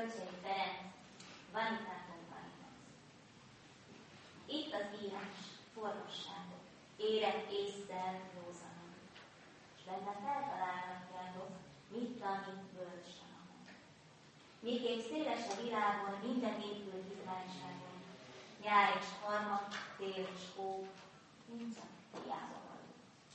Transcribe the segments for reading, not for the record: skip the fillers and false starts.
Kölcsei Ferenc, Vanitatum Vanitas. Itt az írás, forrosságot, érett észszel józanon, és benne feltalálhatjátok, mit tanít bölcsanon. Miképp széles a világon minden épül hitványságon, nyár és harmad, tél és hó, nincsen hiába való.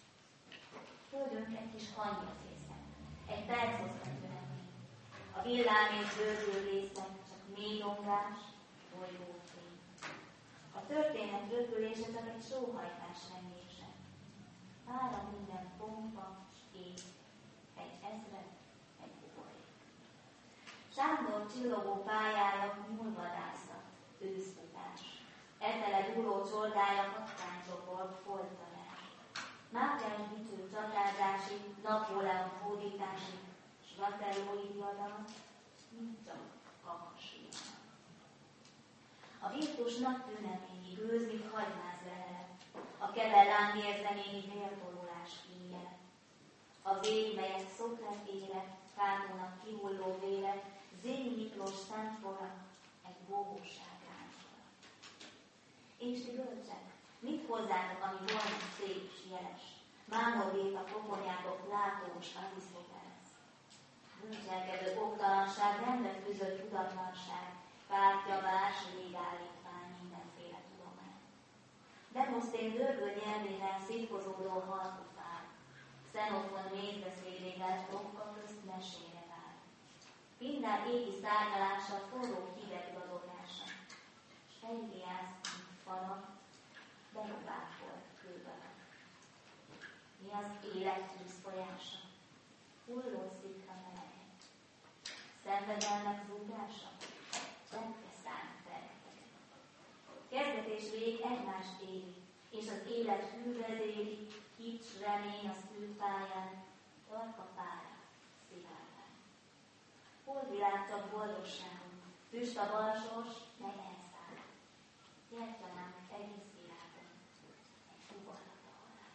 Földünk egy kis hangyafészek, egy perc hozta tünemény. A villám és zöldő részek csak mély dongás, bolygófény. A történet röpülése csak egy sóhajtás rengése. Pára minden pompa s ég, egy ezred, egy buborék. Sándor csillogó pályája nyúlvadászat, őszfutás. Etele dúló csordája patkánycsoport folytatás. Mátyás dicső csatázásig, Napóleon hódításig, s Waterloo-i diadalmat, mint csak kakasíjanak. A virtus naptűneményi gőzlik hagymáz lehelet, a kebel lángérzeményi vérborulás híje. A vég, melyet Szokrat ére, Kánónak kihulló vére, Zény Miklós szentfora, egy bógóság ráncsora. És ti bölcsek, mit hozzátok, ami volna szép s jeles? Mámor vét a pokonyátok látós Arisztotelesz. Bűncselkedő oktalanság, rendbe fűzött tudatlanság, pártjavás, légállítvány, mindenféle tudomány. Demosztén dörgő nyelvével szétkozódó halkufár, Xenofon mézbeszélével tokka közt mesére vár. Pindár égi szárnyalása, forró hideg dadogása, s Feidiász, mint falak, berobáfolt kőbalak. Mi az élet tűz folyása? Hulló szikra melege. Szenvedelmek zúgása? Lepkeszán tereteket. Kezdet és vég egymást éri, és az élet hűvezéri, kics remény az űrpályán, tarka pálya, szivárvány. Hol világ csak boldogságunk, füst a balsors, meg elszáll. Gyertyanánk egész világon, egy fuvarlat a halál.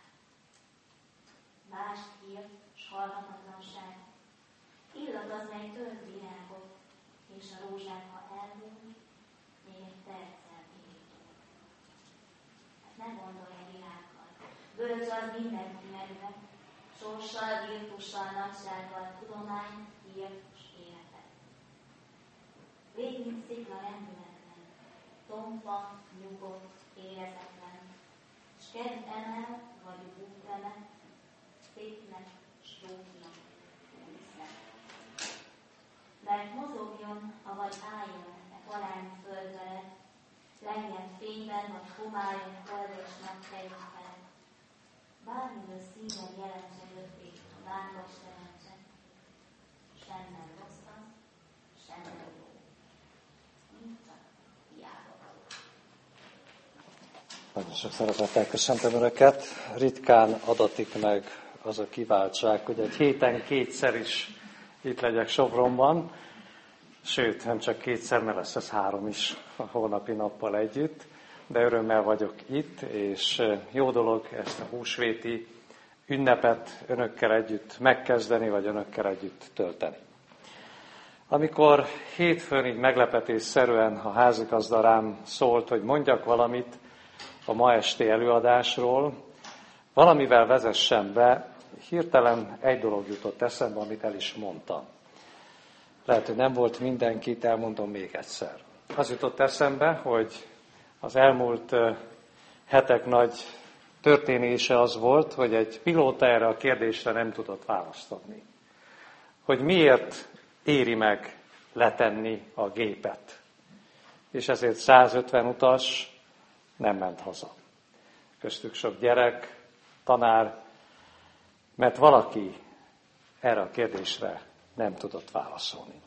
Mást hír, s hallhatatlanság, illat az, mely tört virágot, és a rózsák, ha elmúlt, még egy perccel indítól. Hát ne gondolj a világgal, bölcs az mindenki medve, sorssal, virtussal, nagysággal, tudomány, hír s életet. Vég, mint szikla rendületlen, tompa, nyugodt, érezetlen, s kedv emel, vagy búk vele, szépnek, s róknak, újszem. Mert mozogjon, avagy álljon e valány földre, lengjen fényben, vagy homályon föld és napfejük felett. Bármilyen színen jelentse jötték a lángos teremtse, sem nem rossz az, sem nem jó. Nincs csak hiába való. Nagyon sok szeretettel köszöntöm Önöket. Ritkán adatik meg az a kiváltság, hogy egy héten kétszer is itt legyek Sopronban, sőt, nem csak kétszer, mert lesz ez 3 is a holnapi nappal együtt, de örömmel vagyok itt, és jó dolog ezt a húsvéti ünnepet Önökkel együtt megkezdeni, vagy Önökkel együtt tölteni. Amikor hétfőn így meglepetésszerűen a házigazda rám szólt, hogy mondjak valamit a ma esti előadásról, valamivel vezessen be, hirtelen egy dolog jutott eszembe, amit el is mondtam. Lehet, hogy nem volt mindenkit, elmondom még egyszer. Az jutott eszembe, hogy az elmúlt hetek nagy történése az volt, hogy egy pilóta erre a kérdésre nem tudott választ adni. Hogy miért éri meg letenni a gépet. És ezért 150 utas nem ment haza. Köztük sok gyerek, tanár, mert valaki erre a kérdésre nem tudott válaszolni.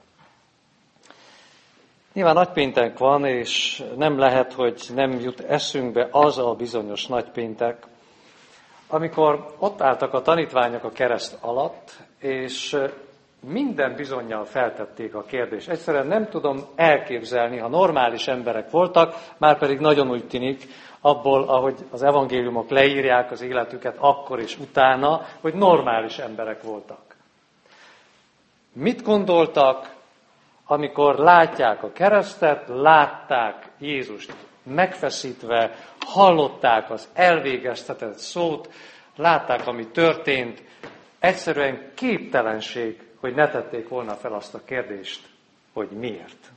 Nyilván nagypéntek van, és nem lehet, hogy nem jut eszünkbe az a bizonyos nagypéntek, amikor ott álltak a tanítványok a kereszt alatt, és minden bizonnyal feltették a kérdést. Egyszerűen nem tudom elképzelni, ha normális emberek voltak, már pedig nagyon úgy tűnik, abból, ahogy az evangéliumok leírják az életüket akkor és utána, hogy normális emberek voltak. Mit gondoltak amikor látják a keresztet, látták Jézust megfeszítve, hallották az elvégeztetett szót, látták, ami történt, egyszerűen képtelenség, hogy ne tették volna fel azt a kérdést, hogy miért.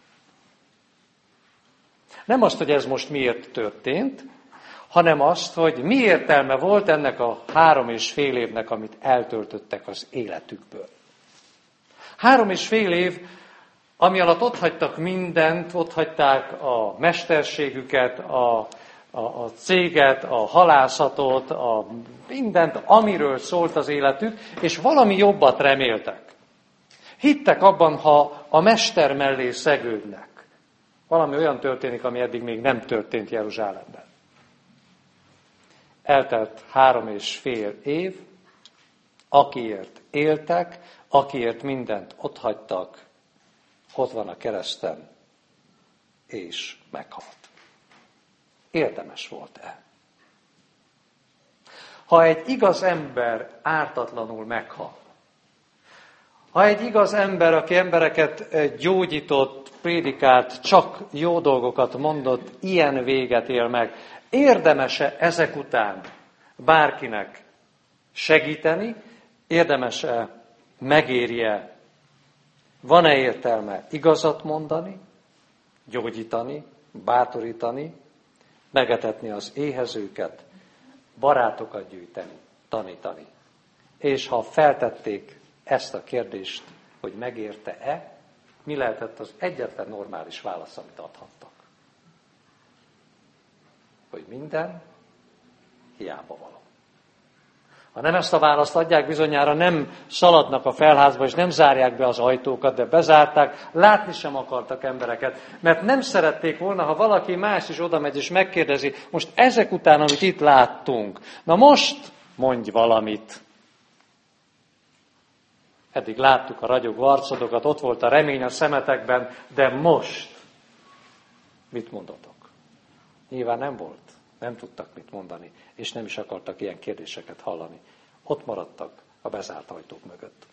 Nem azt, hogy ez most miért történt, hanem azt, hogy mi értelme volt ennek a 3,5 évnek, amit eltöltöttek az életükből. 3,5 év, ami alatt otthagytak mindent, otthagyták a mesterségüket, a céget, a halászatot, a mindent, amiről szólt az életük, és valami jobbat reméltek. Hittek abban, ha a mester mellé szegődnek. Valami olyan történik, ami eddig még nem történt Jeruzsálemben. Eltelt 3,5 év, akiért éltek, akiért mindent otthagytak, ott van a kereszten, és meghalt. Érdemes volt-e? Ha egy igaz ember ártatlanul meghal, ha egy igaz ember, aki embereket gyógyított, prédikált, csak jó dolgokat mondott, ilyen véget él meg, érdemes-e ezek után bárkinek segíteni, érdemes-e, megérje, van-e értelme igazat mondani, gyógyítani, bátorítani, megetetni az éhezőket, barátokat gyűjteni, tanítani. És ha feltették ezt a kérdést, hogy megérte-e, mi lehetett az egyetlen normális válasz, amit adhattak? Hogy minden hiába való. Ha nem ezt a választ adják, bizonyára nem szaladnak a felházba, és nem zárják be az ajtókat, de bezárták, látni sem akartak embereket, mert nem szerették volna, ha valaki más is oda megy és megkérdezi, most ezek után, amit itt láttunk, na most mondj valamit. Eddig láttuk a ragyogó arcodokat, ott volt a remény a szemetekben, de most mit mondatok? Nyilván nem volt. Nem tudtak mit mondani, és nem is akartak ilyen kérdéseket hallani. Ott maradtak a bezárt ajtók mögött.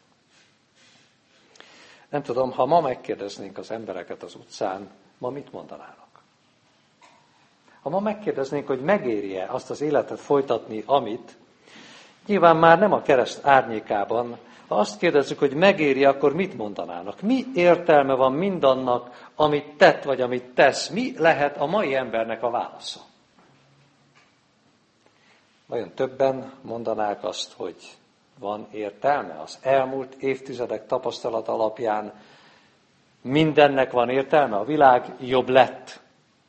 Nem tudom, ha ma megkérdeznénk az embereket az utcán, ma mit mondanának? Ha ma megkérdeznénk, hogy megéri-e azt az életet folytatni, amit, nyilván már nem a kereszt árnyékában, ha azt kérdezzük, hogy megéri, akkor mit mondanának? Mi értelme van mindannak, amit tett, vagy amit tesz? Mi lehet a mai embernek a válasza? Vajon többen mondanák azt, hogy van értelme? Az elmúlt évtizedek tapasztalat alapján mindennek van értelme? A világ jobb lett.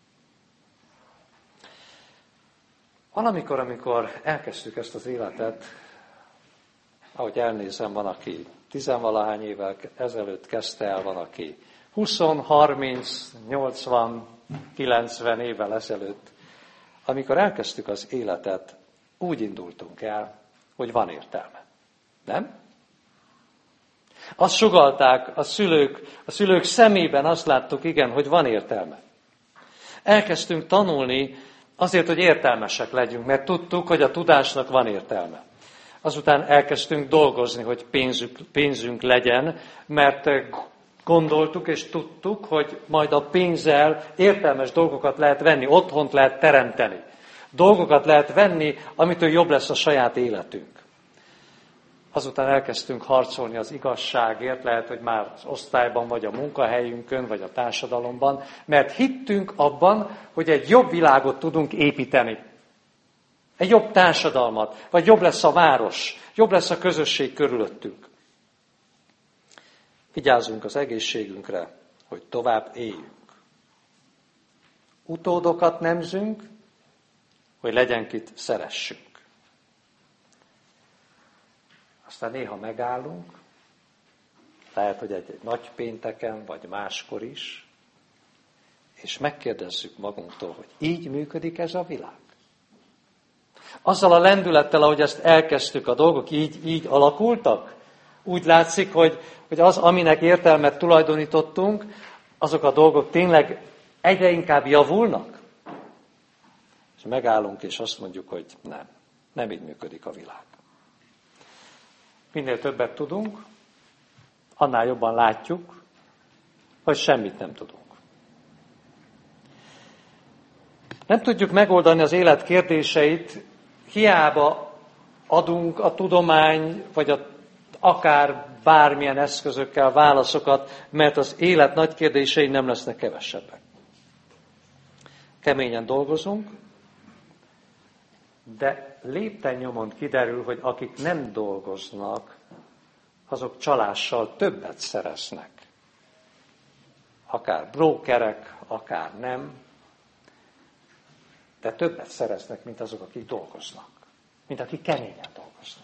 Valamikor, amikor elkezdtük ezt az életet, ahogy elnézem, van, aki 10-valahány évvel ezelőtt kezdte el, van, aki 20, 30, 80, 90 évvel ezelőtt. Amikor elkezdtük az életet, úgy indultunk el, hogy van értelme. Nem? Azt sugallták a szülők szemében azt láttuk, igen, hogy van értelme. Elkezdtünk tanulni azért, hogy értelmesek legyünk, mert tudtuk, hogy a tudásnak van értelme. Azután elkezdtünk dolgozni, hogy pénzünk legyen, mert gondoltuk és tudtuk, hogy majd a pénzzel értelmes dolgokat lehet venni, otthont lehet teremteni. Dolgokat lehet venni, amitől jobb lesz a saját életünk. Azután elkezdtünk harcolni az igazságért, lehet, hogy már az osztályban, vagy a munkahelyünkön, vagy a társadalomban, mert hittünk abban, hogy egy jobb világot tudunk építeni. Egy jobb társadalmat, vagy jobb lesz a város, jobb lesz a közösség körülöttünk. Vigyázzunk az egészségünkre, hogy tovább éljünk. Utódokat nemzünk, hogy legyen kit szeressünk. Aztán néha megállunk, lehet, hogy egy nagy pénteken, vagy máskor is, és megkérdezzük magunktól, hogy így működik ez a világ. Azzal a lendülettel, ahogy ezt elkezdtük, a dolgok így alakultak, úgy látszik, hogy az, aminek értelmet tulajdonítottunk, azok a dolgok tényleg egyre inkább javulnak. És megállunk, és azt mondjuk, hogy nem így működik a világ. Minél többet tudunk, annál jobban látjuk, vagy semmit nem tudunk. Nem tudjuk megoldani az élet kérdéseit, hiába adunk a tudomány, vagy akár bármilyen eszközökkel válaszokat, mert az élet nagy kérdései nem lesznek kevesebbek. Keményen dolgozunk, de lépten nyomon kiderül, hogy akik nem dolgoznak, azok csalással többet szereznek. Akár brókerek, akár nem, de többet szereznek, mint azok, akik dolgoznak. Mint akik keményen dolgoznak.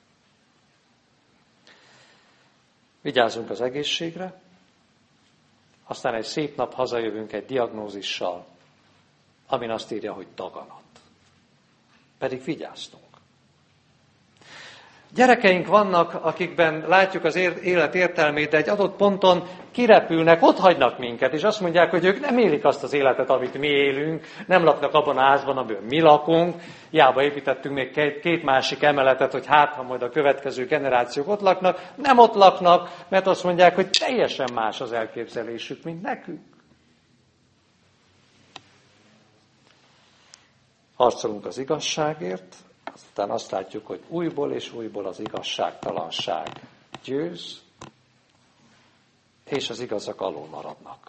Vigyázzunk az egészségre, aztán egy szép nap hazajövünk egy diagnózissal, amin azt írja, hogy daganat. Pedig vigyáztunk. Gyerekeink vannak, akikben látjuk az élet értelmét, de egy adott ponton kirepülnek, otthagynak minket, és azt mondják, hogy ők nem élik azt az életet, amit mi élünk, nem laknak abban a házban, amiben mi lakunk, hiába építettünk még két másik emeletet, hogy ha majd a következő generációk ott laknak, nem ott laknak, mert azt mondják, hogy teljesen más az elképzelésük, mint nekünk. Harcolunk az igazságért, aztán azt látjuk, hogy újból és újból az igazságtalanság győz, és az igazak alul maradnak.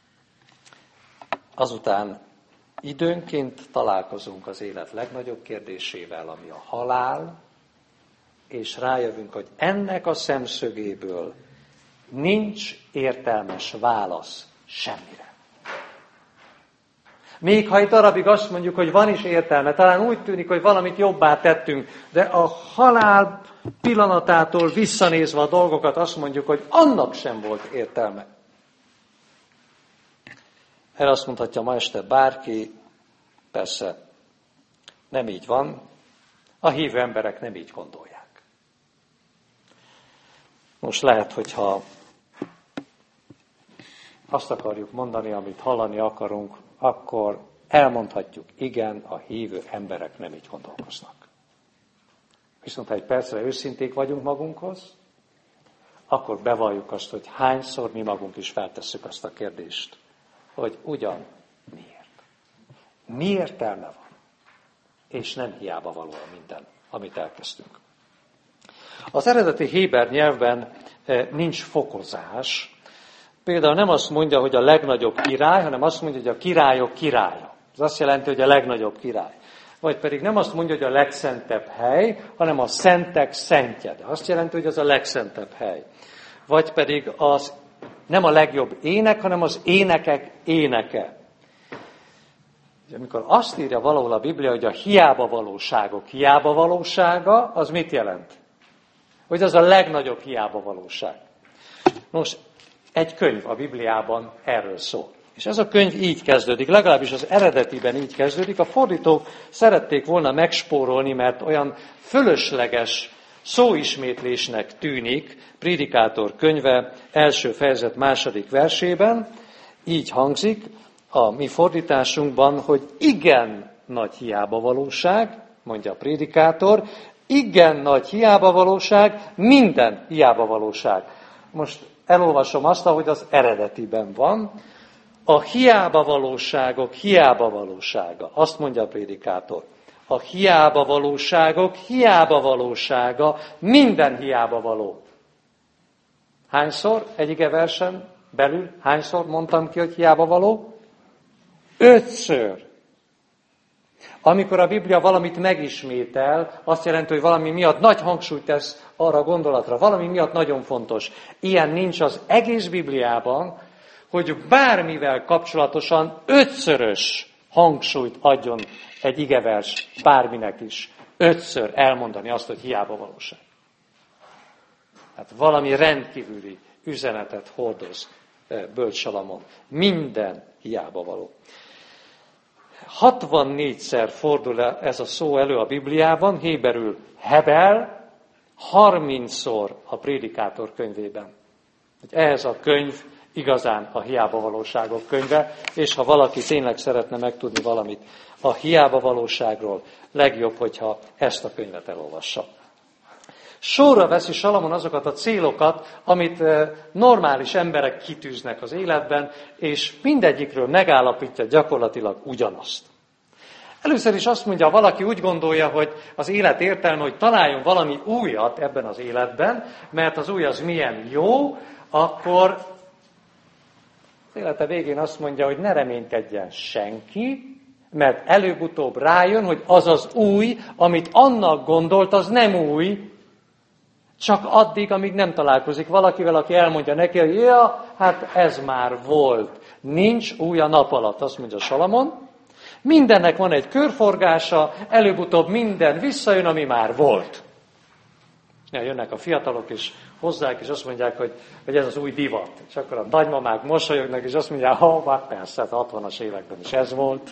Azután időnként találkozunk az élet legnagyobb kérdésével, ami a halál, és rájövünk, hogy ennek a szemszögéből nincs értelmes válasz semmire. Még ha egy darabig azt mondjuk, hogy van is értelme, talán úgy tűnik, hogy valamit jobbá tettünk, de a halál pillanatától visszanézve a dolgokat azt mondjuk, hogy annak sem volt értelme. Erre azt mondhatja ma este bárki, persze nem így van, a hívő emberek nem így gondolják. Most lehet, hogyha azt akarjuk mondani, amit hallani akarunk, akkor elmondhatjuk, igen, a hívő emberek nem így gondolkoznak. Viszont ha egy percre őszinték vagyunk magunkhoz, akkor bevalljuk azt, hogy hányszor mi magunk is feltesszük azt a kérdést, hogy ugyan miért? Mi értelme van? És nem hiába való minden, amit elkezdtünk. Az eredeti héber nyelvben nincs fokozás. Például nem azt mondja, hogy a legnagyobb király, hanem azt mondja, hogy a királyok királya. Ez azt jelenti, hogy a legnagyobb király. Vagy pedig nem azt mondja, hogy a legszentebb hely, hanem a szentek szentje. De azt jelenti, hogy az a legszentebb hely. Vagy pedig az nem a legjobb ének, hanem az énekek éneke. Amikor azt írja valahol a Biblia, hogy a hiába valóságok hiába valósága, az mit jelent? Hogy az a legnagyobb hiába valóság. Nos, egy könyv a Bibliában erről szól. És ez a könyv így kezdődik, legalábbis az eredetiben így kezdődik. A fordítók szerették volna megspórolni, mert olyan fölösleges szóismétlésnek tűnik. Prédikátor könyve első fejezet második versében így hangzik a mi fordításunkban, hogy igen nagy hiába valóság, mondja a prédikátor, igen nagy hiába valóság, minden hiába valóság. Most elolvasom azt, ahogy az eredetiben van. A hiába valóságok hiába valósága. Azt mondja a prédikátor. A hiába valóságok hiába valósága, minden hiába való. Hányszor egy igeversen belül, hányszor mondtam ki, hogy hiába való? 5-ször. Amikor a Biblia valamit megismétel, azt jelenti, hogy valami miatt nagy hangsúlyt tesz arra a gondolatra, valami miatt nagyon fontos. Ilyen nincs az egész Bibliában, hogy bármivel kapcsolatosan 5-szörös hangsúlyt adjon egy igevers bárminek is. 5-ször elmondani azt, hogy hiába valóság. Hát valami rendkívüli üzenetet hordoz Bölcs Salamon. Minden hiába való. 64-szer fordul ez a szó elő a Bibliában, héberül Hebel, 30-szor a prédikátor könyvében. Ez a könyv igazán a hiába valóságok könyve, és ha valaki tényleg szeretne megtudni valamit a hiába valóságról, legjobb, hogyha ezt a könyvet elolvassa. Sorra veszi Salamon azokat a célokat, amit normális emberek kitűznek az életben, és mindegyikről megállapítja gyakorlatilag ugyanazt. Először is azt mondja, valaki úgy gondolja, hogy az élet értelme, hogy találjon valami újat ebben az életben, mert az új az milyen jó, akkor az élete végén azt mondja, hogy ne reménykedjen senki, mert előbb-utóbb rájön, hogy az az új, amit annak gondolt, az nem új, csak addig, amíg nem találkozik valakivel, aki elmondja neki, hogy ja, hát ez már volt. Nincs új a nap alatt, azt mondja Salamon. Mindennek van egy körforgása, előbb-utóbb minden visszajön, ami már volt. Ja, jönnek a fiatalok is hozzák, és azt mondják, hogy ez az új divat. És akkor a nagymamák mosolyognak, és azt mondják, hát persze, hát 60-as években is ez volt.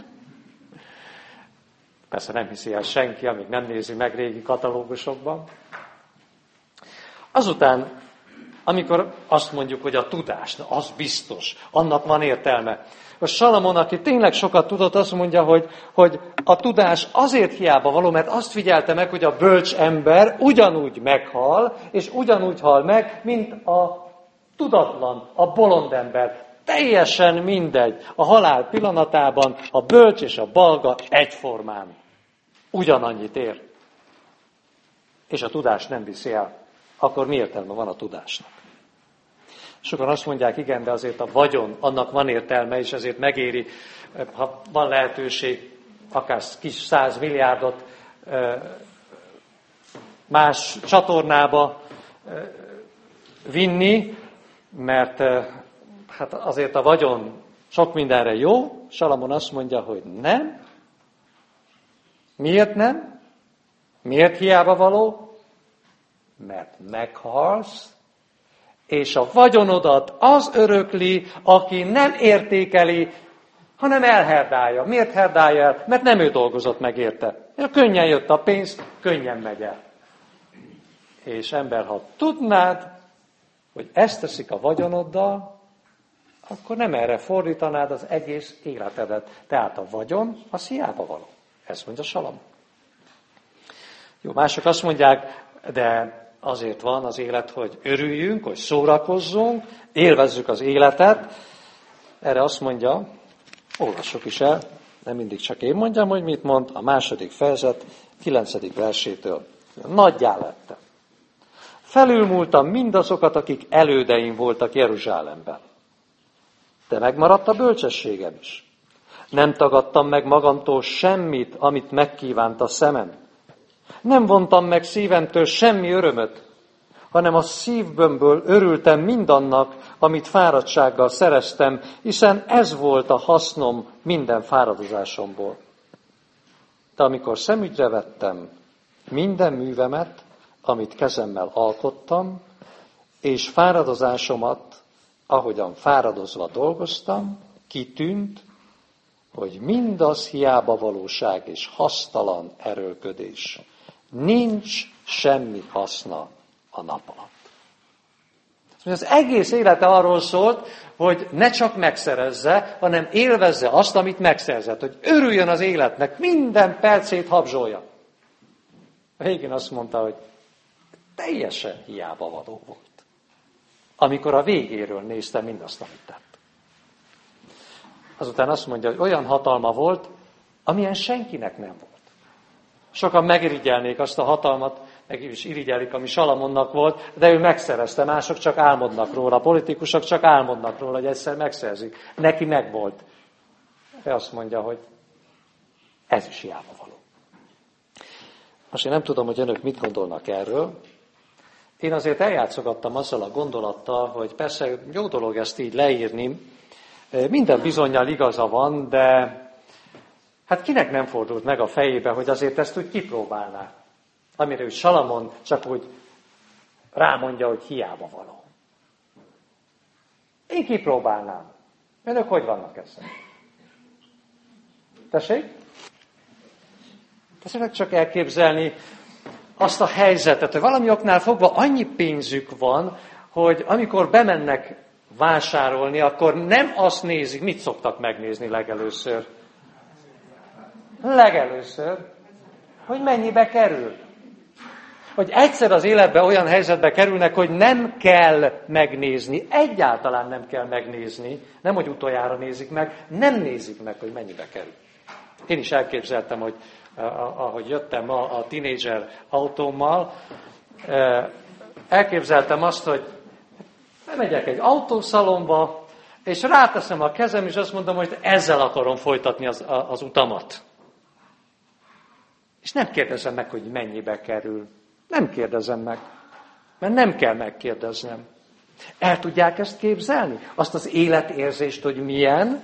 Persze nem hiszi el senki, amíg nem nézi meg régi katalógusokban. Azután, amikor azt mondjuk, hogy a tudás, az biztos, annak van értelme. A Salamon, aki tényleg sokat tudott, azt mondja, hogy a tudás azért hiába való, mert azt figyelte meg, hogy a bölcs ember ugyanúgy meghal, és ugyanúgy hal meg, mint a tudatlan, a bolond ember. Teljesen mindegy. A halál pillanatában a bölcs és a balga egyformán ugyanannyit ér. És a tudás nem viszi el. Akkor mi értelme van a tudásnak? Sokan azt mondják, igen, de azért a vagyon, annak van értelme, és ezért megéri, ha van lehetőség, akár kis 100 milliárdot más csatornába vinni, mert hát azért a vagyon sok mindenre jó. Salamon azt mondja, hogy nem. Miért nem? Miért hiába való? Mert meghalsz, és a vagyonodat az örökli, aki nem értékeli, hanem elherdálja. Miért herdálja el? Mert nem ő dolgozott meg érte. Könnyen jött a pénz, könnyen megy el. És ember, ha tudnád, hogy ezt teszik a vagyonoddal, akkor nem erre fordítanád az egész életedet. Tehát a vagyon, az hiába való. Ezt mondja Salamon. Jó, mások azt mondják, de azért van az élet, hogy örüljünk, hogy szórakozzunk, élvezzük az életet. Erre azt mondja, olvassuk is el, nem mindig csak én mondjam, hogy mit mond, a 2. fejezet 9. versétől. Nagyjá lettem. Felülmúltam mindazokat, akik elődeim voltak Jeruzsálemben. De megmaradt a bölcsességem is. Nem tagadtam meg magamtól semmit, amit megkívánt a szemem. Nem vontam meg szívemtől semmi örömöt, hanem a szívbömből örültem mindannak, amit fáradtsággal szereztem, hiszen ez volt a hasznom minden fáradozásomból. De amikor szemügyre vettem minden művemet, amit kezemmel alkottam, és fáradozásomat, ahogyan fáradozva dolgoztam, kitűnt, hogy mindaz hiába valóság és hasztalan erőlködés. Nincs semmi haszna a nap alatt. Az egész élete arról szólt, hogy ne csak megszerezze, hanem élvezze azt, amit megszerzett. Hogy örüljön az életnek, minden percét habzsolja. A végén azt mondta, hogy teljesen hiába való volt. Amikor a végéről nézte mindazt, amit tett. Azután azt mondja, hogy olyan hatalma volt, amilyen senkinek nem volt. Sokan megirigyelnék azt a hatalmat, meg is irigyelik, ami Salamonnak volt, de ő megszerezte, mások csak álmodnak róla, a politikusok csak álmodnak róla, hogy egyszer megszerzik. Neki megvolt. Ő azt mondja, hogy ez is hiába való. Most én nem tudom, hogy önök mit gondolnak erről. Én azért eljátszogattam azzal a gondolattal, hogy persze jó dolog ezt így leírni, minden bizonnyal igaza van, de hát kinek nem fordult meg a fejébe, hogy azért ezt úgy kipróbálná. Amire úgy Salamon csak úgy rámondja, hogy hiába való. Én kipróbálnám. Önök hogy vannak ezzel? Tessék? Tessék csak elképzelni azt a helyzetet, hogy valami oknál fogva annyi pénzük van, hogy amikor bemennek vásárolni, akkor nem azt nézik, mit szoktak megnézni legelőször. Legelőször, hogy mennyibe kerül. hogy egyszer az életben olyan helyzetbe kerülnek, hogy nem kell megnézni, egyáltalán nem kell megnézni, nem hogy utoljára nézik meg, nem nézik meg, hogy mennyibe kerül. Én is elképzeltem, hogy ahogy jöttem a tínédzser autómmal, elképzeltem azt, hogy megyek egy autószalomba, és ráteszem a kezem, és azt mondom, hogy ezzel akarom folytatni az utamat. És nem kérdezem meg, hogy mennyibe kerül. Nem kérdezem meg, mert nem kell megkérdeznem. El tudják ezt képzelni? Azt az életérzést, hogy milyen?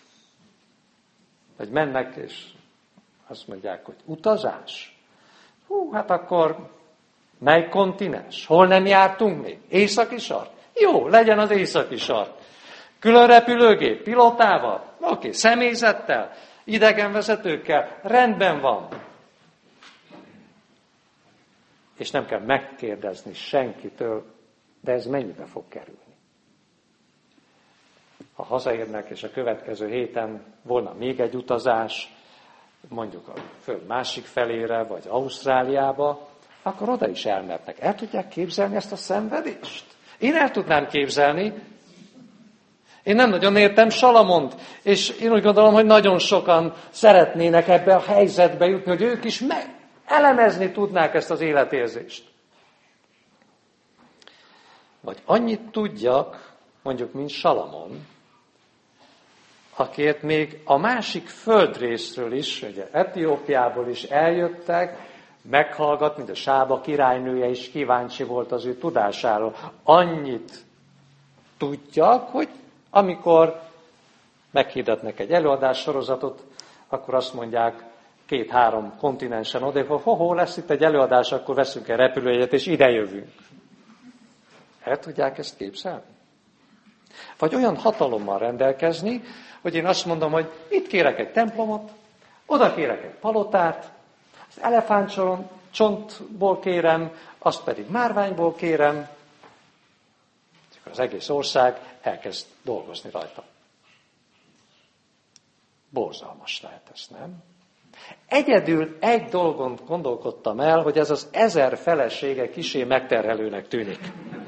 Hogy mennek, és azt mondják, hogy utazás. Hát akkor mely kontinens? Hol nem jártunk még? Északi sark? Jó, legyen az északi sark. Külön repülőgép, pilotával? Oké, személyzettel, idegenvezetőkkel, rendben van. És nem kell megkérdezni senkitől, de ez mennyibe fog kerülni. Ha hazaérnek, és a következő héten volna még egy utazás, mondjuk a föld másik felére, vagy Ausztráliába, akkor oda is elmernek. El tudják képzelni ezt a szenvedést? Én el tudnám képzelni. Én nem nagyon értem Salamont, és én úgy gondolom, hogy nagyon sokan szeretnének ebbe a helyzetbe jutni, hogy ők is elemezni tudnák ezt az életérzést. Vagy annyit tudjak, mondjuk, mint Salamon, akiért még a másik földrészről is, ugye Etiópiából is eljöttek, meghallgatni, mint a Sába királynője is kíváncsi volt az ő tudásáról. Annyit tudjak, hogy amikor meghirdetnek egy előadássorozatot, akkor azt mondják 2-3 kontinensen odébb, hogy lesz itt egy előadás, akkor veszünk egy repülőjegyet, és ide jövünk. El tudják ezt képzelni? Vagy olyan hatalommal rendelkezni, hogy én azt mondom, hogy itt kérek egy templomot, oda kérek egy palotát, az elefántcsontból kérem, azt pedig márványból kérem, és akkor az egész ország elkezd dolgozni rajta. Borzalmas lehet ez, nem? Egyedül egy dolgon gondolkodtam el, hogy ez az 1000 felesége kissé megterhelőnek tűnik.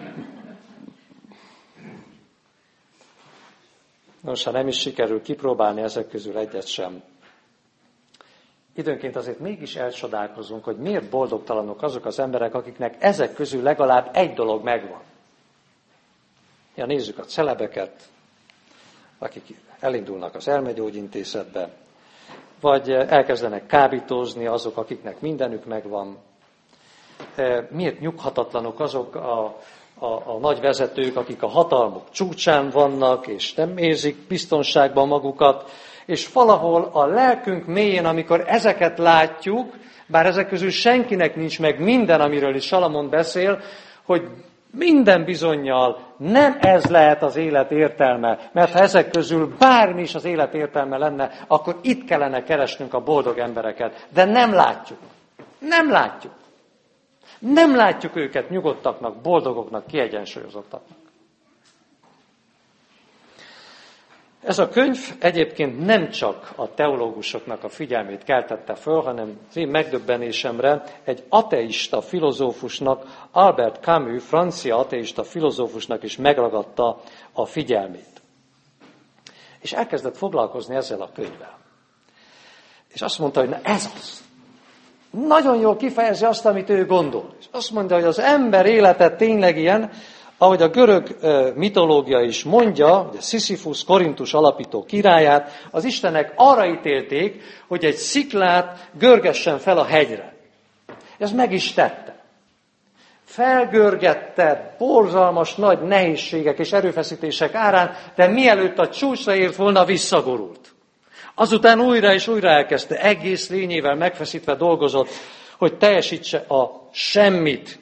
Nos, ha nem is sikerül kipróbálni ezek közül egyet sem, időnként azért mégis elcsodálkozunk, hogy miért boldogtalanok azok az emberek, akiknek ezek közül legalább egy dolog megvan. Ja, nézzük a celebeket, akik elindulnak az elmegyógyintézetbe, vagy elkezdenek kábítózni azok, akiknek mindenük megvan. Miért nyughatatlanok azok a nagy vezetők, akik a hatalmuk csúcsán vannak, és nem érzik biztonságban magukat, és valahol a lelkünk mélyén, amikor ezeket látjuk, bár ezek közül senkinek nincs meg minden, amiről is Salamon beszél, hogy minden bizonnyal nem ez lehet az élet értelme, mert ha ezek közül bármi is az élet értelme lenne, akkor itt kellene keresnünk a boldog embereket. De nem látjuk. Nem látjuk. Nem látjuk őket nyugodtaknak, boldogoknak, kiegyensúlyozottaknak. Ez a könyv egyébként nem csak a teológusoknak a figyelmét keltette föl, hanem én megdöbbenésemre egy ateista filozófusnak, Albert Camus, francia ateista filozófusnak is megragadta a figyelmét. És elkezdett foglalkozni ezzel a könyvvel. És azt mondta, hogy na ez az. Nagyon jól kifejezi azt, amit ő gondol. És azt mondja, hogy az ember élete tényleg ilyen, ahogy a görög mitológia is mondja, hogy a Sisyphus, Korintus alapító királyát, az istenek arra ítélték, hogy egy sziklát görgessen fel a hegyre. Ez meg is tette. Felgörgette borzalmas nagy nehézségek és erőfeszítések árán, de mielőtt a csúcsra ért volna, visszagorult. Azután újra és újra elkezdte, egész lényével megfeszítve dolgozott, hogy teljesítse a semmit.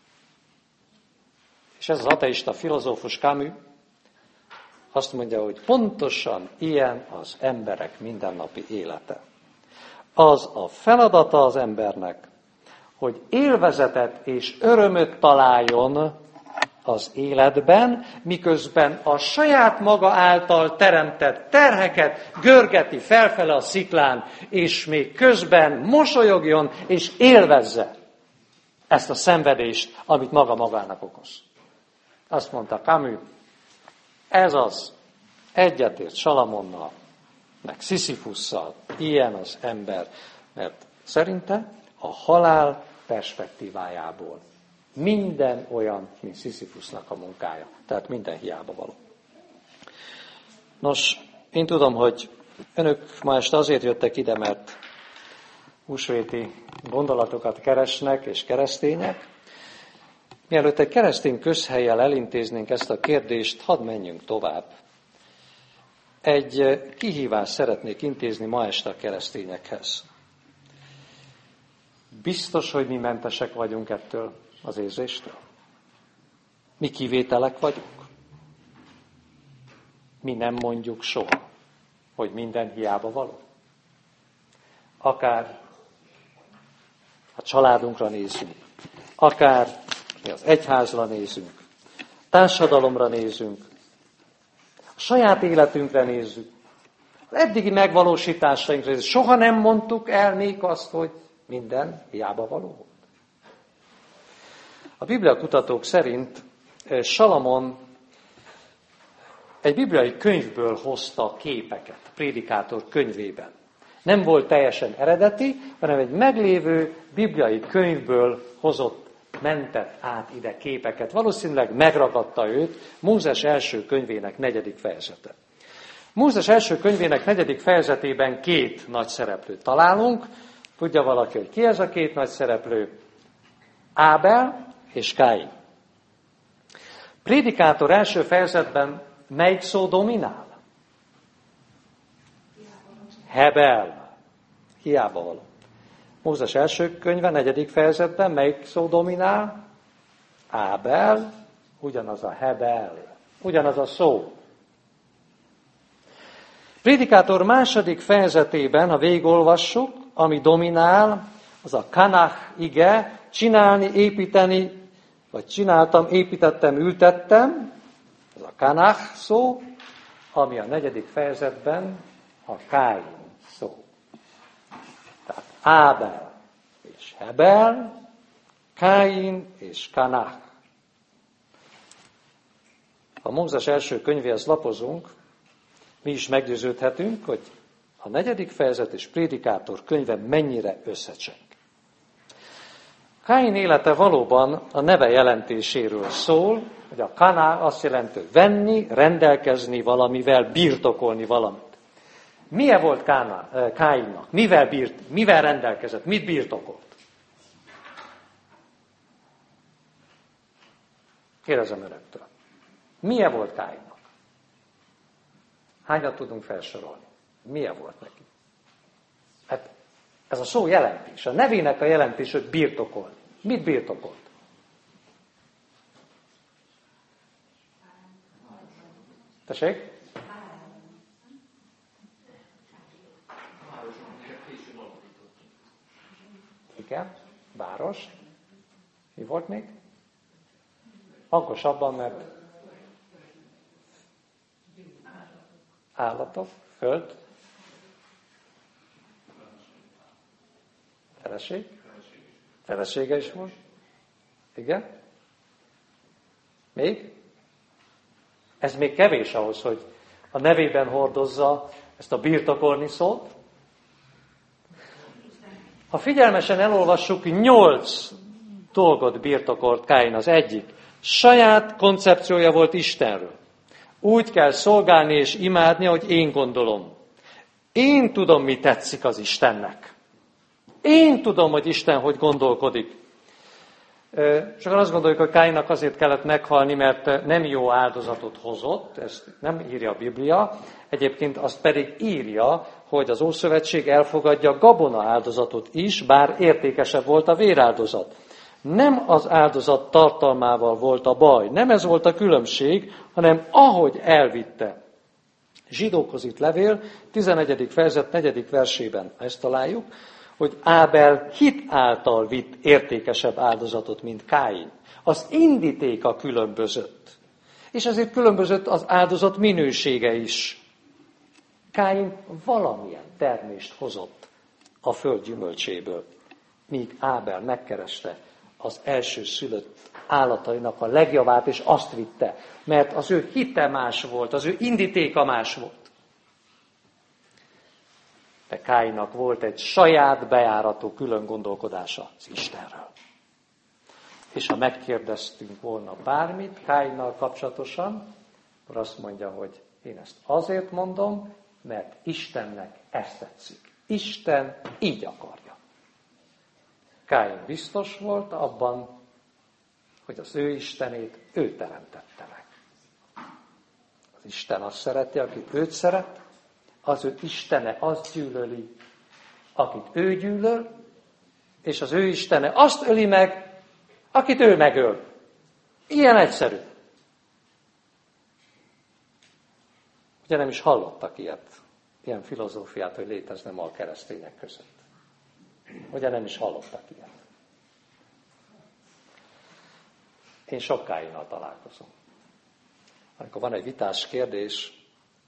És ez az ateista filozófus Camus azt mondja, hogy pontosan ilyen az emberek mindennapi élete. Az a feladata az embernek, hogy élvezetet és örömöt találjon az életben, miközben a saját maga által teremtett terheket görgeti felfele a sziklán, és még közben mosolyogjon és élvezze. ezt a szenvedést, amit maga magának okoz. Azt mondta Camus, ez az, egyetért Salamonnal, meg Sziszifusszal, ilyen az ember, mert szerinte a halál perspektívájából minden olyan, mint Sziszifusznak a munkája. Tehát minden hiába való. Nos, én tudom, hogy önök ma este azért jöttek ide, mert húsvéti gondolatokat keresnek és keresztények. Mielőtt egy keresztény közhellyel elintéznénk ezt a kérdést, hadd menjünk tovább. Egy kihívást szeretnék intézni ma este a keresztényekhez. Biztos, hogy mi mentesek vagyunk ettől az érzéstől? Mi kivételek vagyunk? Mi nem mondjuk soha, hogy minden hiába való? Akár a családunkra nézünk, akár az egyházra nézünk, társadalomra nézünk, a saját életünkre nézzük, az eddigi megvalósításainkra nézzük. Soha nem mondtuk el még azt, hogy minden hiába való volt. A bibliakutatók szerint Salamon egy bibliai könyvből hozta a képeket, a Prédikátor könyvében. Nem volt teljesen eredeti, hanem egy meglévő bibliai könyvből hozott, mentett át ide képeket. Valószínűleg megragadta őt Mózes első könyvének 4. fejezete. Mózes első könyvének 4. fejezetében 2 nagy szereplőt találunk. Tudja valaki, hogy ki ez a 2 nagy szereplő? Ábel és Káin. Prédikátor első fejezetben melyik szó dominál? Hebel. Hiába való. Mózes első könyve 4. fejezetben melyik szó dominál? Ábel. Ugyanaz a Hebel. Ugyanaz a szó. Prédikátor második fejezetében, ha végigolvassuk, ami dominál, az a kanach ige, csinálni, építeni, vagy csináltam, építettem, ültettem, ez a kanach szó, ami a 4. fejezetben a Káin szó. Tehát Ábel és Hebel, Káin és Kanach. Ha Mózes első könyvéhez lapozunk, mi is meggyőződhetünk, hogy a 4. fejezet és Prédikátor könyve mennyire összecseng. Káin élete valóban a neve jelentéséről szól, hogy a kaná azt jelenti, hogy venni, rendelkezni valamivel, birtokolni valamit. Milyen volt Káinnak? Mivel rendelkezett? Mit birtokolt? Kérdezem önöktől. Milyen volt Káinnak? Hányat tudunk felsorolni? Milyen volt neki? Hát ez a szó jelentés. A nevének a jelentés, hogy birtokolni. Mit birtokolt? Tessék? Igen, város. Mi volt még? Hangosabban, mert állatok, föld, feleség, felesége is volt. Igen? Még? Ez még kevés ahhoz, hogy a nevében hordozza ezt a birtokolni szót. Ha figyelmesen elolvassuk, 8 dolgot birtokolt Káin. Az egyik, saját koncepciója volt Istenről. Úgy kell szolgálni és imádni, ahogy én gondolom. Én tudom, mi tetszik az Istennek. Én tudom, hogy Isten hogy gondolkodik. Sokan azt gondoljuk, hogy Káinnak azért kellett meghalni, mert nem jó áldozatot hozott, ezt nem írja a Biblia, egyébként azt pedig írja, hogy az Ószövetség elfogadja a gabona áldozatot is, bár értékesebb volt a véráldozat. Nem az áldozat tartalmával volt a baj, nem ez volt a különbség, hanem ahogy elvitte. Zsidókhoz itt levél, 11. fejezet 4. versében ezt találjuk, hogy Ábel hit által vitt értékesebb áldozatot, mint Káin. Az indítéka különbözött. És ezért különbözött az áldozat minősége is. Káin valamilyen termést hozott a föld gyümölcséből, míg Ábel megkereste az első szülött állatainak a legjavát, és azt vitte, mert az ő hite más volt, az ő indítéka más volt. De Káinnak volt egy saját bejáratú külön gondolkodása az Istenről. És ha megkérdeztünk volna bármit Káinnal kapcsolatosan, akkor azt mondja, hogy én ezt azért mondom, mert Istennek ezt tetszik. Isten így akarja. Káin biztos volt abban, hogy az ő Istenét ő teremtette meg. Az Isten azt szereti, akit őt szeret, az ő Istene azt gyűlöli, akit ő gyűlöl, és az ő Istene azt öli meg, akit ő megöl. Ilyen egyszerű. Ugye nem is hallottak ilyen filozófiát, hogy létezne ma a keresztények között. Ugye nem is hallottak ilyet. Én sok Káinnal találkozom. Amikor van egy vitás kérdés,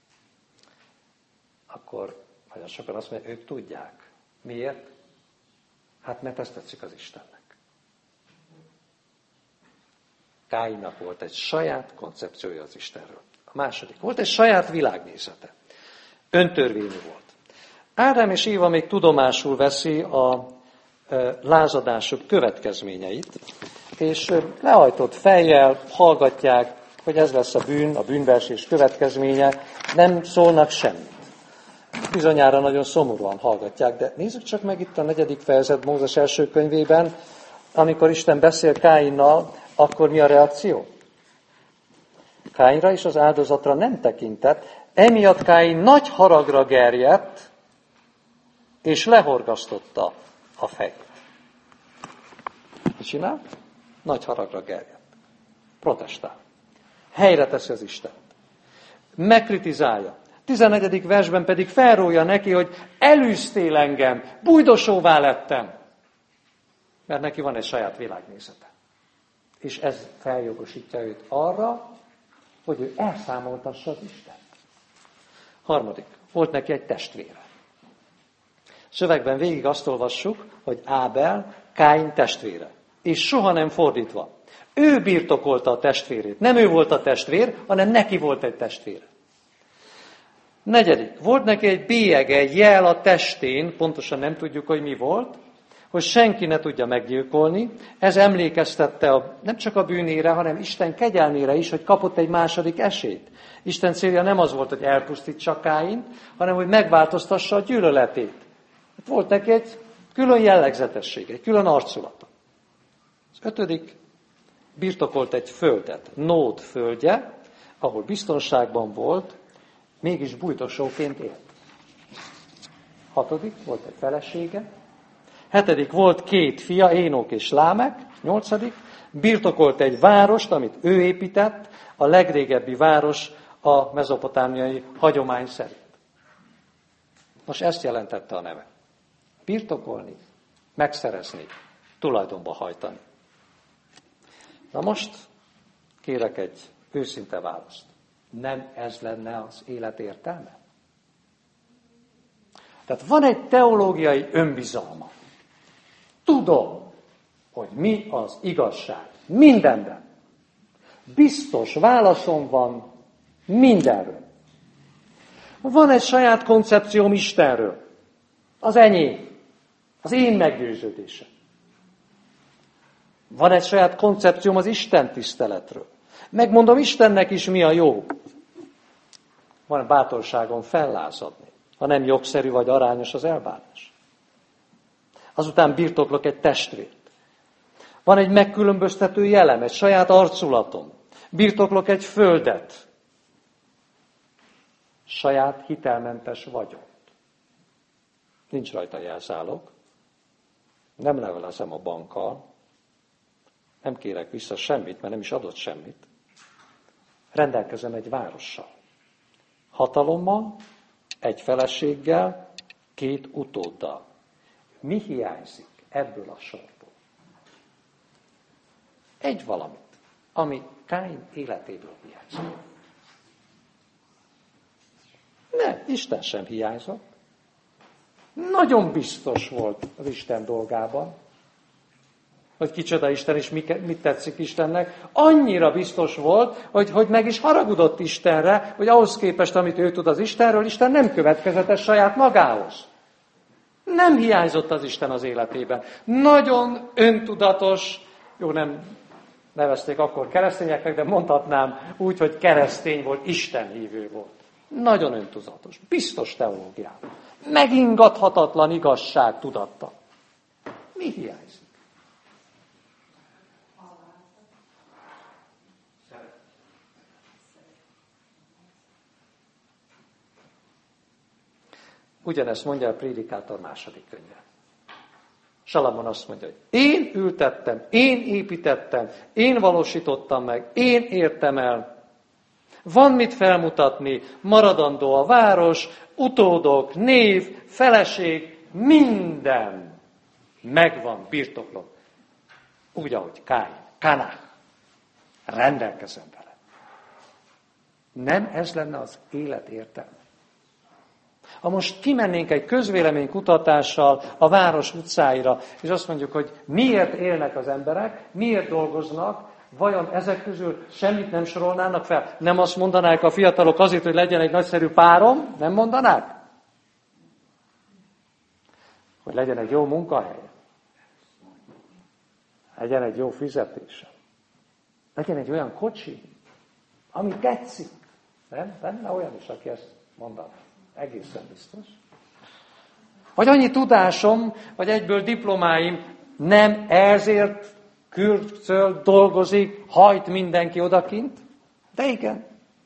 akkor nagyon sokan azt mondják, ők tudják. Miért? Hát mert ezt tetszik az Istennek. Káinnak volt egy saját koncepciója az Istenről. A második. Volt egy saját világnézete. Öntörvényű volt. Ádám és Éva még tudomásul veszi a lázadásuk következményeit, és lehajtott fejjel hallgatják, hogy ez lesz a bűnbeesés következménye, nem szólnak semmit. Bizonyára nagyon szomorúan hallgatják, de nézzük csak meg itt a 4. fejezet Mózes első könyvében, amikor Isten beszél Káinnal, akkor mi a reakció? Káinra és az áldozatra nem tekintett, emiatt Káin nagy haragra gerjedt, és lehorgasztotta a fejét. Mit csinál? Nagy haragra gerjedt. Protestál. Helyre teszi az Istent. Megkritizálja. 11. versben pedig felrója neki, hogy elűztél engem, bújdosóvá lettem. Mert neki van egy saját világnézete. És ez feljogosítja őt arra, hogy ő elszámoltassa az Istent. 3. Volt neki egy testvére. Szövegben végig azt olvassuk, hogy Ábel Káin testvére. És soha nem fordítva. Ő birtokolta a testvérét. Nem ő volt a testvér, hanem neki volt egy testvére. 4. Volt neki egy bélyege, egy jel a testén, pontosan nem tudjuk, hogy mi volt, hogy senki ne tudja meggyilkolni. Ez emlékeztette nem csak a bűnére, hanem Isten kegyelmére is, hogy kapott egy második esélyt. Isten célja nem az volt, hogy elpusztítsa Káint, hanem hogy megváltoztassa a gyűlöletét. Volt neki egy külön jellegzetesség, egy külön arculata. Az 5. birtokolt egy földet, Nód földje, ahol biztonságban volt, mégis bújdosóként élt. 6. volt egy felesége. 7. volt 2 fia, Énok és Lámek. 8. birtokolt egy várost, amit ő épített, a legrégebbi város a mezopotámiai hagyomány szerint. Most ezt jelentette a neve. Birtokolni, megszerezni, tulajdonba hajtani. Na most kérek egy őszinte választ. Nem ez lenne az élet értelme? Tehát van egy teológiai önbizalma. Tudom, hogy mi az igazság. Mindenben. Biztos válaszom van mindenről. Van egy saját koncepcióm Istenről. Az enyém. Az én meggyőződésem. Van egy saját koncepcióm az Isten tiszteletről. Megmondom Istennek is, mi a jó. Van bátorságom fellázadni, ha nem jogszerű vagy arányos az elbánás. Azután birtoklok egy testvért. Van egy megkülönböztető jelem, egy saját arculatom. Birtoklok egy földet. Saját hitelmentes vagyont. Nincs rajta jelzálog. Nem levelezem a bankkal. Nem kérek vissza semmit, mert nem is adott semmit. Rendelkezem egy várossal. Hatalommal, egy feleséggel, 2 utóddal. Mi hiányzik ebből a sorból? Egy valamit, ami Káin életéből hiányzik. Nem, Isten sem hiányzott. Nagyon biztos volt az Isten dolgában. hogy kicsoda Isten és mit tetszik Istennek. Annyira biztos volt, hogy meg is haragudott Istenre, hogy ahhoz képest, amit ő tud az Istenről, Isten nem következetes saját magához. Nem hiányzott az Isten az életében. Nagyon öntudatos, jó, nem nevezték akkor keresztényeknek, de mondhatnám úgy, hogy keresztény volt, istenhívő volt. Nagyon öntudatos, biztos teológiában. Megingathatatlan igazság tudatta. Mi hiányzik? Ugyanezt mondja a Prédikátor második könyve. Salamon azt mondja, hogy én ültettem, én építettem, én valósítottam meg, én értem el. Van mit felmutatni, maradandó a város, utódok, név, feleség, minden megvan, birtoklom. Úgy, ahogy Kanach. Rendelkezem vele. Nem ez lenne az élet értelme? Ha most kimennénk egy közvéleménykutatással a város utcáira, és azt mondjuk, hogy miért élnek az emberek, miért dolgoznak, vajon ezek közül semmit nem sorolnának fel? Nem azt mondanák a fiatalok azért, hogy legyen egy nagyszerű párom? Nem mondanák? Hogy legyen egy jó munkahely. Legyen egy jó fizetése. Legyen egy olyan kocsi, ami tetszik. Nem? Lenne olyan is, aki ezt mondaná. Egészen biztos. Vagy annyi tudásom, vagy egyből diplomáim, nem ezért kürcöl, dolgozik, hajt mindenki odakint? De igen.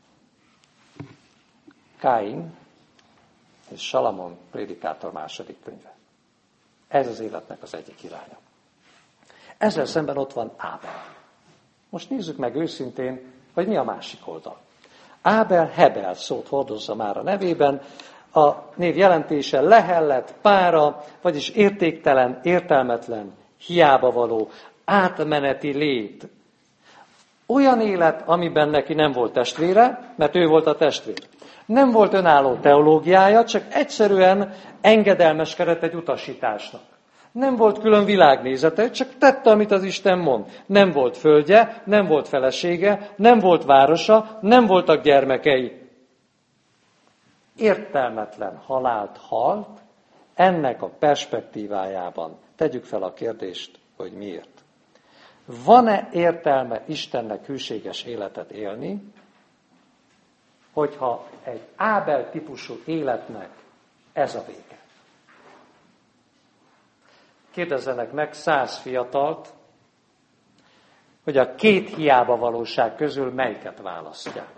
Káin és Salamon Prédikátor második könyve. Ez az életnek az egyik iránya. Ezzel szemben ott van Ábel. Most nézzük meg őszintén, hogy mi a másik oldal. Ábel Hebel szót hordozza már a nevében, a név jelentése lehellet, pára, vagyis értéktelen, értelmetlen, hiába való, átmeneti lét. Olyan élet, amiben neki nem volt testvére, mert ő volt a testvér. Nem volt önálló teológiája, csak egyszerűen engedelmeskedett egy utasításnak. Nem volt külön világnézete, csak tette, amit az Isten mond. Nem volt földje, nem volt felesége, nem volt városa, nem voltak gyermekei. Értelmetlen halált halt, ennek a perspektívájában tegyük fel a kérdést, hogy miért. Van-e értelme Istennek hűséges életet élni, hogyha egy Ábel típusú életnek ez a vége? Kérdezzenek meg 100 fiatalt, hogy a két hiába valóság közül melyiket választják.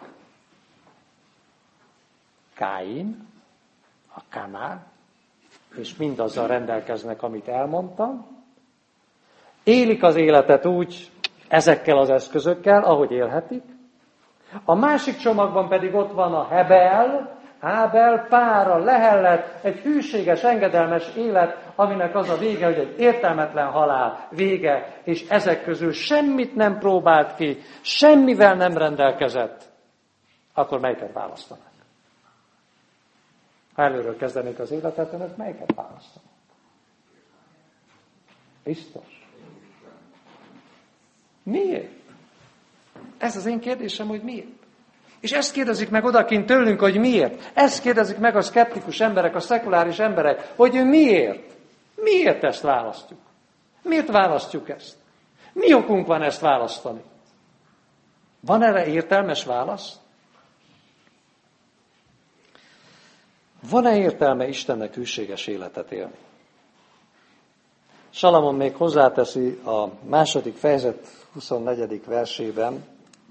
Káin, a Kanach, és mindazzal rendelkeznek, amit elmondtam. Élik az életet úgy, ezekkel az eszközökkel, ahogy élhetik. A másik csomagban pedig ott van a Hebel, Ábel, pára, lehellet, egy hűséges, engedelmes élet, aminek az a vége, hogy egy értelmetlen halál vége, és ezek közül semmit nem próbált ki, semmivel nem rendelkezett, akkor melyiket választanak? Ha előről kezdenék az életet, önök melyiket választanak? Biztos. Miért? Ez az én kérdésem, hogy miért? És ezt kérdezik meg odakint tőlünk, hogy miért? Ezt kérdezik meg a szkeptikus emberek, a szekuláris emberek, hogy miért? Miért ezt választjuk? Miért választjuk ezt? Mi okunk van ezt választani? Van erre értelmes válasz? Van-e értelme Istennek hűséges életet élni? Salamon még hozzáteszi a 2. fejezet 24. versében,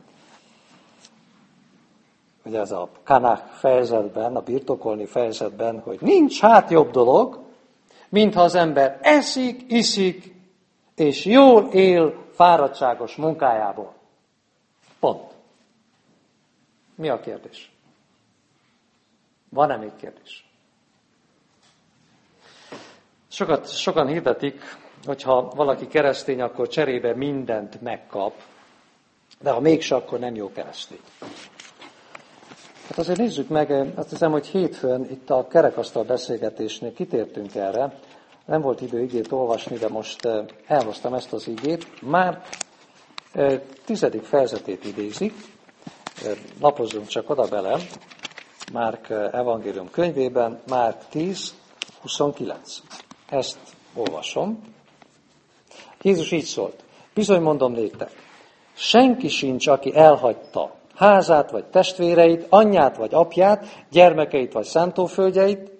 hogy ez a Kanach fejezetben, a birtokolni fejezetben, hogy nincs hát jobb dolog, mintha az ember eszik, iszik, és jól él fáradtságos munkájából. Pont. Mi a kérdés? Van-e még kérdés? Sokan hirdetik, hogyha valaki keresztény, akkor cserébe mindent megkap, de ha mégse, akkor nem jó keresztény. Hát azért nézzük meg, azt hiszem, hogy hétfőn itt a kerekasztal beszélgetésnél kitértünk erre, Nem volt idő igét olvasni, de most elhoztam ezt az igét. Márk 10. fejezetét idézik. Lapozzunk csak oda bele. Márk evangélium könyvében, Márk 10:29. Ezt olvasom. Jézus így szólt. Bizony mondom néktek, senki sincs, aki elhagyta házát, vagy testvéreit, anyját, vagy apját, gyermekeit, vagy szántóföldjeit,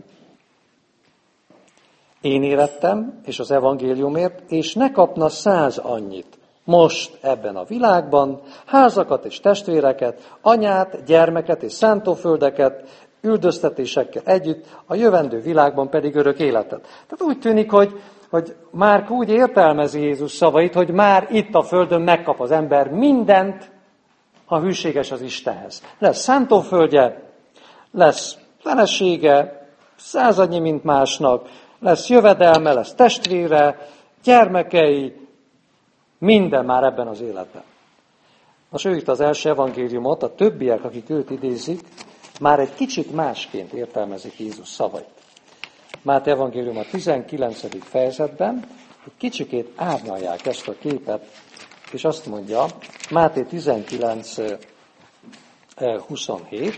én érettem, és az evangéliumért, és ne kapna 100 annyit most ebben a világban, házakat és testvéreket, anyát, gyermeket és szántóföldeket, üldöztetésekkel együtt, a jövendő világban pedig örök életet. Tehát úgy tűnik, hogy Márk úgy értelmezi Jézus szavait, hogy már itt a földön megkap az ember mindent, ha hűséges az Istenhez. Lesz szántóföldje, lesz felesége, 100 annyi, mint másnak, lesz jövedelme, lesz testvére, gyermekei, minden már ebben az életben. Most ő itt az első evangéliumot, a többiek, akik őt idézik, már egy kicsit másként értelmezik Jézus szavait. Máté evangélium a 19. fejezetben egy kicsikét árnyalják ezt a képet, és azt mondja, Máté 19:27,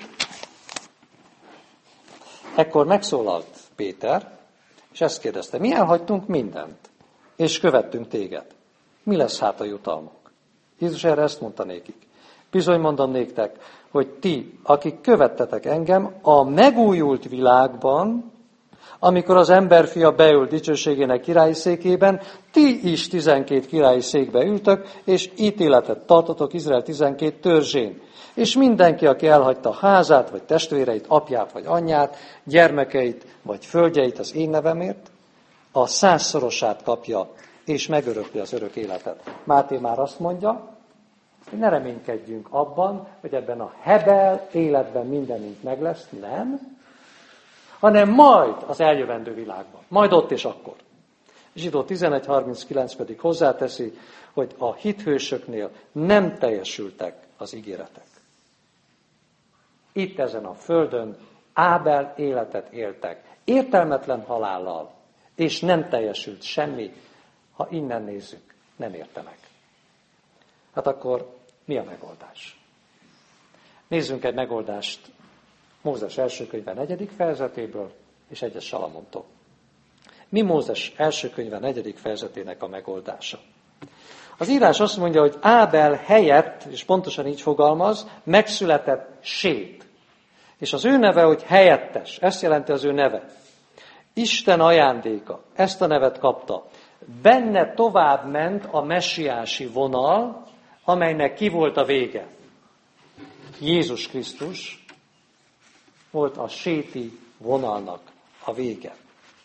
ekkor megszólalt Péter, és ezt kérdezte, mi elhagytunk mindent, és követtünk téged. Mi lesz hát a jutalmunk? Jézus erre ezt mondta nékik. Bizony mondom néktek, hogy ti, akik követtetek engem, a megújult világban, amikor az emberfia beül dicsőségének királyi székében, ti is 12 királyi székbe ültök, és ítéletet tartotok Izrael 12 törzsén. És mindenki, aki elhagyta házát, vagy testvéreit, apját, vagy anyját, gyermekeit, vagy földjeit az én nevemért, a 100-szorosát kapja, és megörökli az örök életet. Máté már azt mondja, hogy ne reménykedjünk abban, hogy ebben a hebel életben mindenünk meg lesz, nem, hanem majd az eljövendő világban. Majd ott és akkor. Zsidó 11:39 pedig hozzáteszi, hogy a hithősöknél nem teljesültek az ígéretek. Itt ezen a földön Ábel életet éltek, értelmetlen halállal, és nem teljesült semmi, ha innen nézzük, nem érte meg. Hát akkor mi a megoldás? Nézzünk egy megoldást Mózes első könyve 4. fejezetéből és egyes Salamontól. Mi Mózes első könyve 4. fejezetének a megoldása? Az írás azt mondja, hogy Ábel helyett, és pontosan így fogalmaz, megszületett Sét. És az ő neve, hogy helyettes, ezt jelenti az ő neve. Isten ajándéka, ezt a nevet kapta. Benne tovább ment a messiási vonal, amelynek ki volt a vége. Jézus Krisztus volt a séti vonalnak a vége.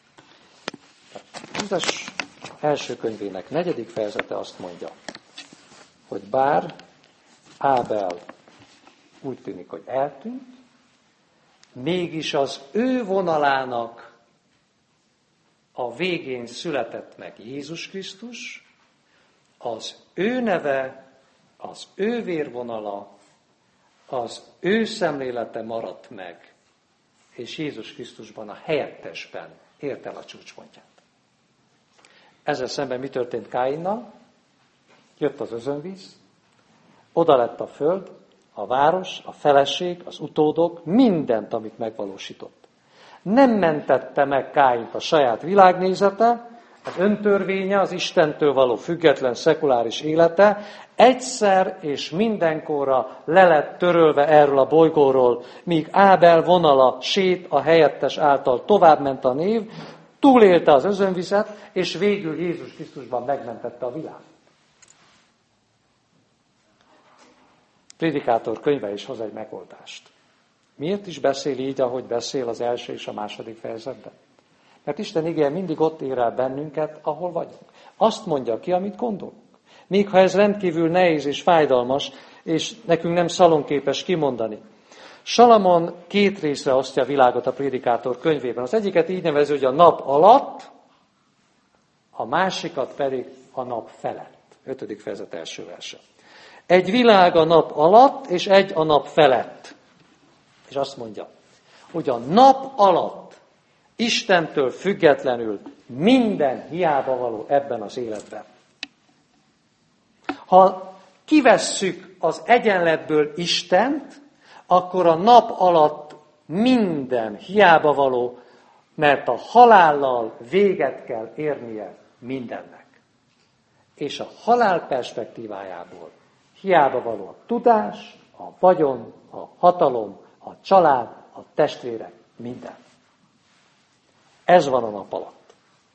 Mózes első könyvének 4. fejezete azt mondja, hogy bár Ábel úgy tűnik, hogy eltűnt, mégis az ő vonalának a végén született meg Jézus Krisztus, az ő neve, az ő vérvonala, az ő szemlélete maradt meg, és Jézus Krisztusban, a helyettesben ért el a csúcspontját. Ezzel szemben mi történt Káinnal? Jött az özönvíz, oda lett a föld, a város, a feleség, az utódok, mindent, amit megvalósított. Nem mentette meg Káint a saját világnézete, az öntörvénye, az Istentől való független szekuláris élete, egyszer és mindenkorra le lett törölve erről a bolygóról, míg Ábel vonala, Sét a helyettes által továbbment a név, túlélte az özönvizet, és végül Jézus Krisztusban megmentette a világot. Prédikátor könyve is hoz egy megoldást. Miért is beszél így, ahogy beszél az első és a második fejezetben? Mert Isten igéje mindig ott ér el bennünket, ahol vagyunk. Azt mondja ki, amit gondolunk. Még ha ez rendkívül nehéz és fájdalmas, és nekünk nem szalonképes kimondani. Salamon 2 részre osztja a világot a Prédikátor könyvében. Az egyiket így nevezi, hogy a nap alatt, a másikat pedig a nap felett. 5. fejezet első verse. Egy világ a nap alatt, és egy a nap felett. És azt mondja, hogy a nap alatt Istentől függetlenül minden hiába való ebben az életben. Ha kivesszük az egyenletből Istent, akkor a nap alatt minden hiába való, mert a halállal véget kell érnie mindennek. És a halál perspektívájából hiába való a tudás, a vagyon, a hatalom, a család, a testvérek, minden. Ez van a nap alatt.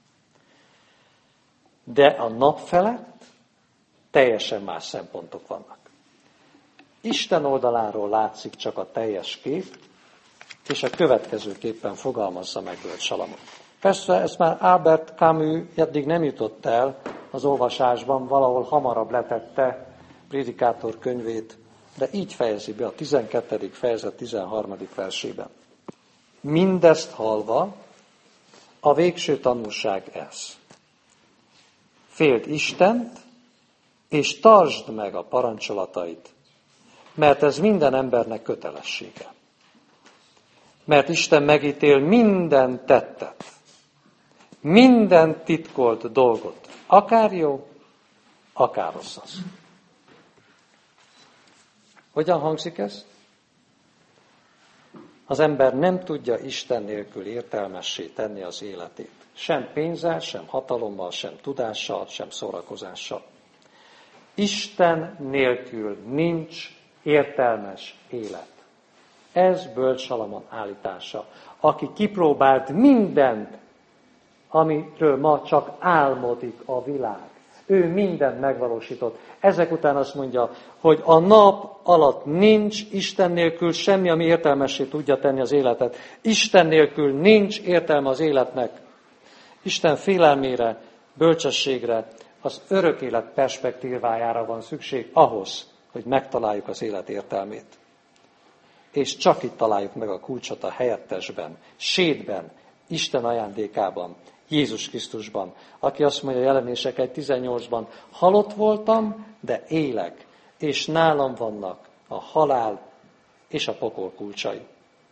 De a nap felett teljesen más szempontok vannak. Isten oldaláról látszik csak a teljes kép, és a következőképpen fogalmazza meg Bölcs Salamon. Persze ezt már Albert Camus eddig nem jutott el az olvasásban, valahol hamarabb letette Prédikátor könyvét, de így fejezi be a 12. fejezet 13. versében. Mindezt hallva, a végső tanulság ez. Féld Istent, és tartsd meg a parancsolatait, mert ez minden embernek kötelessége. Mert Isten megítél minden tettet, minden titkolt dolgot, akár jó, akár rossz az. Hogyan hangzik ez? Az ember nem tudja Isten nélkül értelmessé tenni az életét. Sem pénzzel, sem hatalommal, sem tudással, sem szórakozással. Isten nélkül nincs értelmes élet. Ez Bölcs Salamon állítása, aki kipróbált mindent, amiről ma csak álmodik a világ. Ő mindent megvalósított. Ezek után azt mondja, hogy a nap alatt nincs Isten nélkül semmi, ami értelmessé tudja tenni az életet. Isten nélkül nincs értelme az életnek. Isten félelmére, bölcsességre, az örök élet perspektívájára van szükség ahhoz, hogy megtaláljuk az élet értelmét. És csak itt találjuk meg a kulcsot a helyettesben, sétben, Isten ajándékában, Jézus Krisztusban, aki azt mondja Jelenések 1.18-ban, halott voltam, de élek, és nálam vannak a halál és a pokol kulcsai.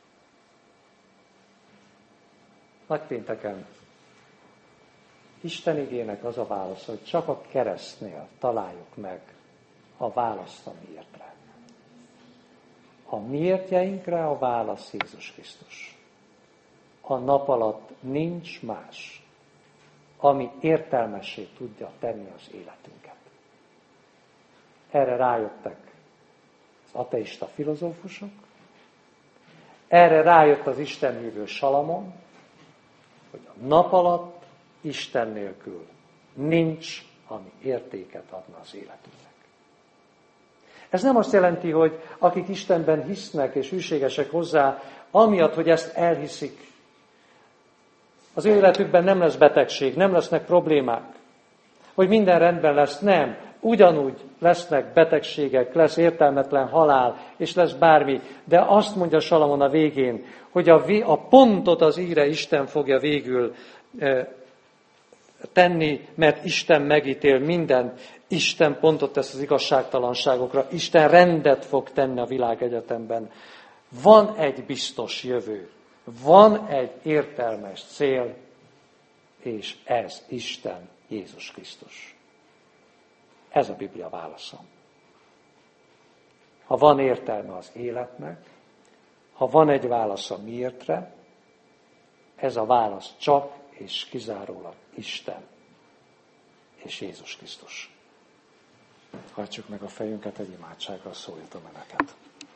Nagypénteken Isten igének az a válasz, hogy csak a keresztnél találjuk meg a választ a miértre. A miértjeinkre a válasz Jézus Krisztus. A nap alatt nincs más, ami értelmessé tudja tenni az életünket. Erre rájöttek az ateista filozófusok, erre rájött az istenhívő Salamon, hogy a nap alatt Isten nélkül nincs, ami értéket adna az életünknek. Ez nem azt jelenti, hogy akik Istenben hisznek és hűségesek hozzá, amiatt, hogy ezt elhiszik, az ő életükben nem lesz betegség, nem lesznek problémák, hogy minden rendben lesz, nem. Ugyanúgy lesznek betegségek, lesz értelmetlen halál, és lesz bármi. De azt mondja Salamon a végén, hogy a pontot az íre Isten fogja végül tenni, mert Isten megítél mindent. Isten pontot tesz az igazságtalanságokra. Isten rendet fog tenni a világegyetemben. Van egy biztos jövő. Van egy értelmes cél, és ez Isten, Jézus Krisztus. Ez a Biblia válasza. Ha van értelme az életnek, ha van egy válasz a miértre, ez a válasz csak és kizárólag Isten és Jézus Krisztus. Hajtsuk meg a fejünket, egy imádsággal szólítom önöket.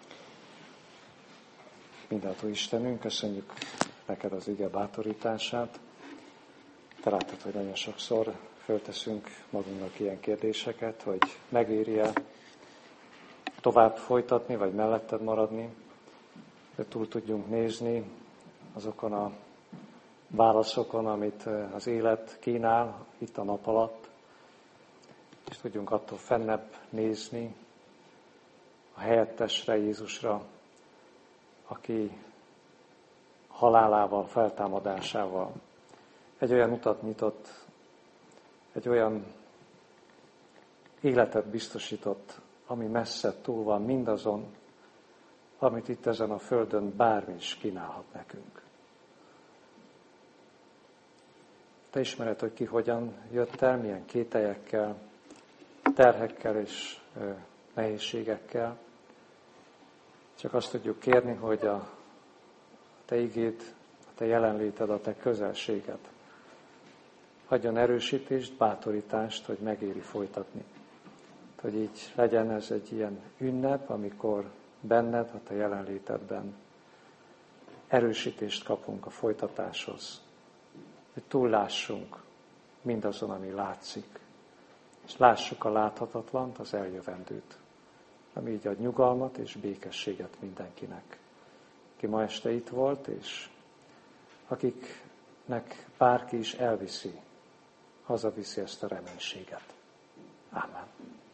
Mindenható Istenünk, köszönjük neked az ige bátorítását. Te látod, hogy nagyon sokszor fölteszünk magunknak ilyen kérdéseket, hogy megéri-e tovább folytatni, vagy melletted maradni, hogy túl tudjunk nézni azokon a válaszokon, amit az élet kínál itt a nap alatt, és tudjunk attól fennebb nézni a helyettesre, Jézusra, aki halálával, feltámadásával egy olyan utat nyitott, egy olyan életet biztosított, ami messze túl van mindazon, amit itt ezen a földön bármi is kínálhat nekünk. Te ismered, hogy ki hogyan jött el, milyen kételyekkel, terhekkel és nehézségekkel. Csak azt tudjuk kérni, hogy a Te igéd, a Te jelenléted, a Te közelséged adjon erősítést, bátorítást, hogy megéri folytatni. Hogy így legyen ez egy ilyen ünnep, amikor benned, a Te jelenlétedben erősítést kapunk a folytatáshoz. Hogy túllássunk mindazon, ami látszik, és lássuk a láthatatlant, az eljövendőt, ami így ad nyugalmat és békességet mindenkinek, aki ma este itt volt, és akiknek bárki is elviszi, hazaviszi ezt a reménységet. Ámen.